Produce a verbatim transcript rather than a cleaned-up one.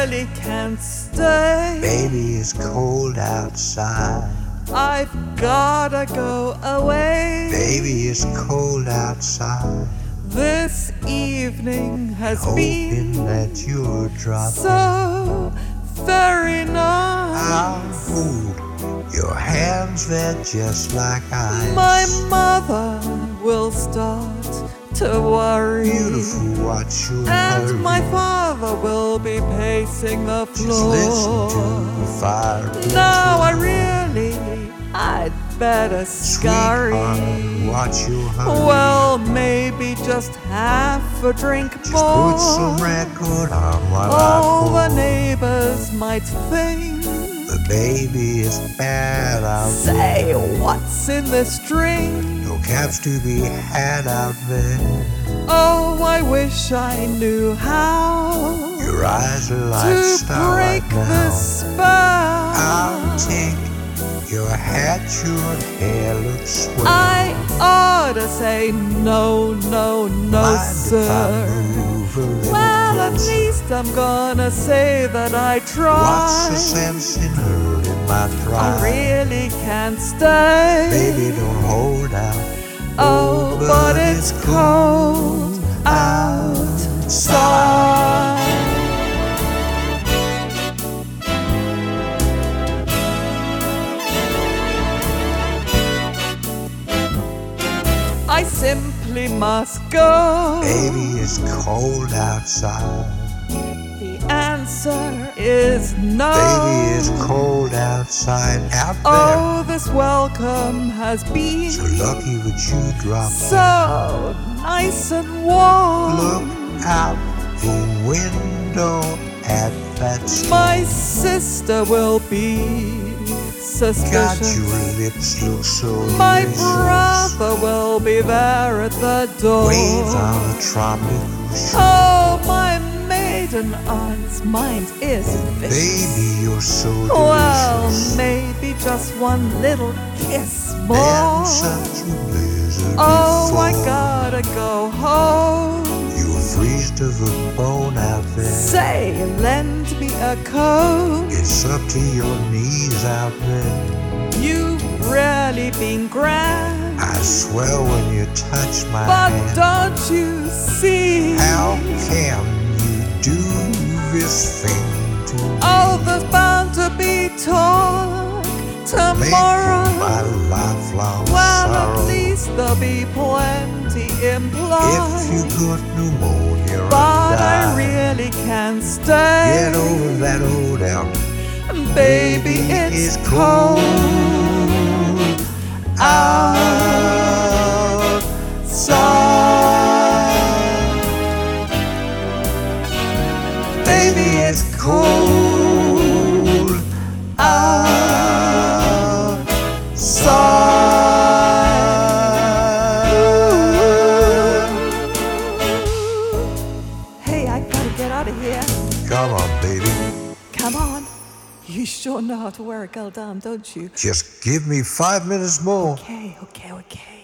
really can't stay. Baby, it's cold outside. I've gotta go away. Baby, it's cold outside. This evening has Hoping been that you're dropping. so very nice. I'll hold your hands, they're just like ice. My mother will start to worry. Beautiful, watch your And hurry. my father will be pacing the Just floor. listen to the fire. Now I really, I'd better scurry. Sweetheart, watch your hurry. Well, maybe just half a drink Just more. put some record on while All I the pour. neighbors might think, The baby is bad out there. say, what's in this drink? No caps to be had out there. Oh, I wish I knew how Your eyes are like to starlight break now. this spell. I'll take your hat, your hair looks swell. I ought to say no, no, no, Mind if I sir. move a little Well, at closer? least I'm gonna say that I What's the tried. sense in hurting my I pride? really can't stay. Baby, don't hold out. Oh, but it's cold outside. I simply must go. Baby, it's cold outside. The answer is no. Baby, it's cold outside out there. Oh, this welcome has been So lucky would you drop so nice and warm. Look out the window at that storm. My sister will be God, suspicious. your lips look so My delicious. brother will be there at the door. Waves on a tropical shore. Oh, my maiden aunt's mind is vicious. Baby, you're so Well, delicious. maybe just one little kiss more. And such a blizzard Oh, before. I gotta go home. You'll freeze to the bone out there. Say, lend me a coat. It's up to your knees out there. You've really been grand, I swear when you touch my but hand. don't you see? How can you do this thing to me? Oh, there's bound to be talk Make tomorrow. for my lifelong Well, sorrow. at least there'll be plenty implied. If you got pneumonia or But I die, really can't stay. get over that old elm. Baby, it's cold outside. Baby, it's cold outside. Hey, I gotta get out of here. Come on, baby. Come on. You sure know how to wear a girl down, don't you? Just give me five minutes more. Okay, okay, okay.